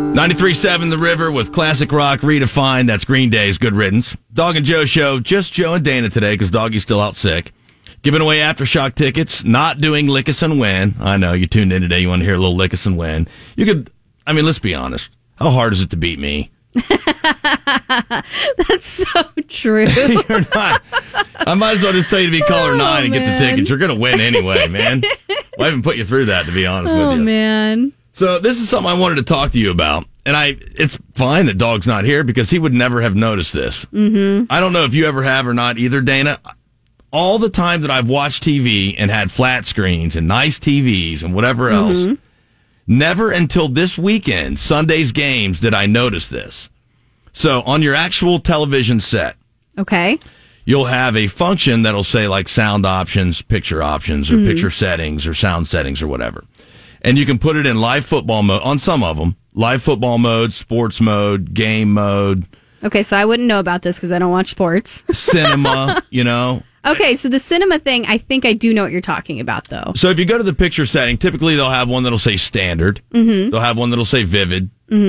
93.7 The River with classic rock redefined. That's Green Day's Good Riddance. Dog and Joe show. Just Joe and Dana today because Doggy's still out sick. Giving away Aftershock tickets. Not doing Lick Us and Win. I know you tuned in today. You want to hear a little Lick Us and Win. You could, let's be honest. How hard is it to beat me? That's so true. You're not. I might as well just tell you to be caller 9 and get the tickets. You're going to win anyway, man. Well, I haven't put you through that, to be honest with you. Oh, man. So this is something I wanted to talk to you about. And it's fine that Dog's not here because he would never have noticed this. Mm-hmm. I don't know if you ever have or not either, Dana. All the time that I've watched TV and had flat screens and nice TVs and whatever else, never until this weekend, Sunday's games, did I notice this. So on your actual television set, okay, you'll have a function that'll say like sound options, picture options, or picture settings, or sound settings, or whatever. And you can put it in live football mode on some of them. Live football mode, sports mode, game mode. Okay, so I wouldn't know about this because I don't watch sports. Cinema, Okay, so the cinema thing, I think I do know what you're talking about, though. So if you go to the picture setting, typically they'll have one that'll say standard. Mm-hmm. They'll have one that'll say vivid,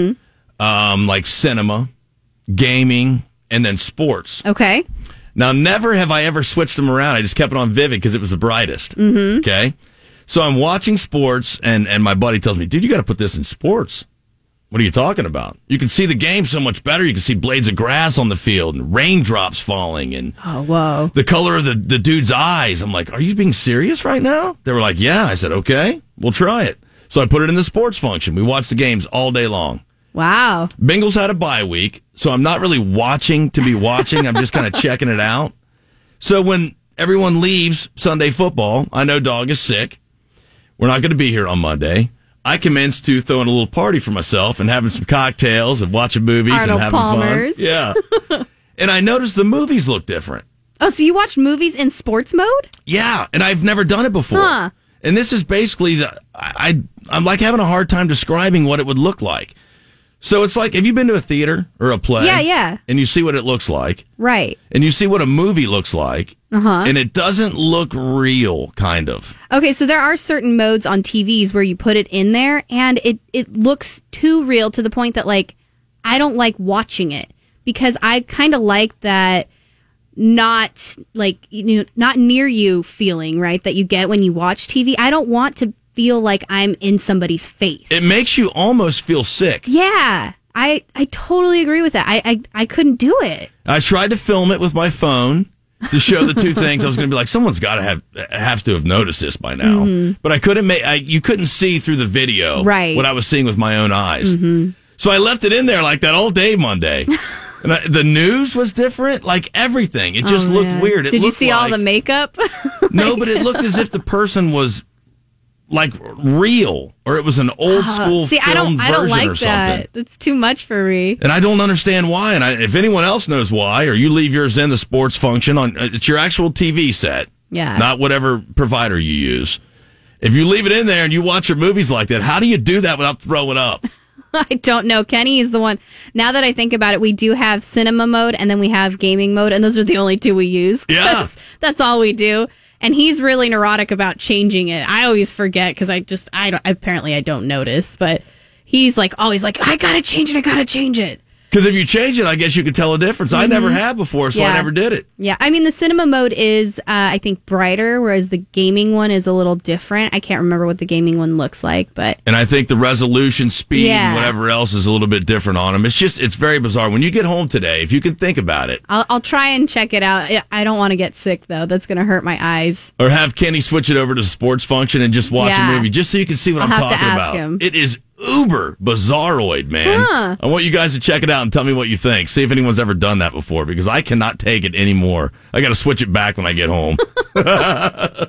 like cinema, gaming, and then sports. Okay. Now, never have I ever switched them around. I just kept it on vivid because it was the brightest. Mm-hmm. Okay? So I'm watching sports, and my buddy tells me, dude, you got to put this in sports. What are you talking about? You can see the game so much better. You can see blades of grass on the field and raindrops falling and the color of the dude's eyes. I'm like, are you being serious right now? They were like, yeah. I said, okay, we'll try it. So I put it in the sports function. We watched the games all day long. Wow. Bengals had a bye week, so I'm not really watching to be watching. I'm just kind of checking it out. So when everyone leaves Sunday football, I know Dog is sick. We're not going to be here on Monday. I commenced to throwing a little party for myself and having some cocktails and watching movies Arnold and having Palmer's. fun. Yeah. And I noticed the movies look different. Oh, so you watch movies in sports mode? Yeah, and I've never done it before. Huh. And this is basically, I'm like having a hard time describing what it would look like. So it's like, have you been to a theater or a play? Yeah. And you see what it looks like. Right. And you see what a movie looks like. Uh-huh. And it doesn't look real, kind of. Okay, so there are certain modes on TVs where you put it in there, and it looks too real to the point that, like, I don't like watching it. Because I kind of like that not near you feeling, right, that you get when you watch TV. I don't want to feel like I'm in somebody's face. It makes you almost feel sick. Yeah, I totally agree with that. I couldn't do it. I tried to film it with my phone to show the two things. I was going to be like, someone's got to have to have noticed this by now. Mm-hmm. But I couldn't you couldn't see through the video what I was seeing with my own eyes. Mm-hmm. So I left it in there like that all day Monday. And the news was different, like everything. It just looked weird. Did you see all the makeup? No, but it looked as if the person was like real, or it was an old school film version like or something. That. It's too much for me. And I don't understand why. And if anyone else knows why, or you leave yours in the sports function it's your actual TV set, not whatever provider you use. If you leave it in there and you watch your movies like that, how do you do that without throwing up? I don't know. Kenny is the one. Now that I think about it, we do have cinema mode and then we have gaming mode, and those are the only two we use. Yeah. That's all we do. And he's really neurotic about changing it. I always forget because apparently I don't notice, but he's like always like, I gotta change it. Because if you change it, I guess you could tell a difference. I never have before, so I never did it. Yeah, I mean, the cinema mode is, I think, brighter, whereas the gaming one is a little different. I can't remember what the gaming one looks like, but... And I think the resolution, speed, and whatever else is a little bit different on them. It's very bizarre. When you get home today, if you can think about it... I'll try and check it out. I don't want to get sick, though. That's going to hurt my eyes. Or have Kenny switch it over to sports function and just watch a movie, just so you can see what I'm talking about. Him. It is uber bizarroid, man. I want you guys to check it out and tell me what you think. See if anyone's ever done that before, because I cannot take it anymore. I got to switch it back when I get home.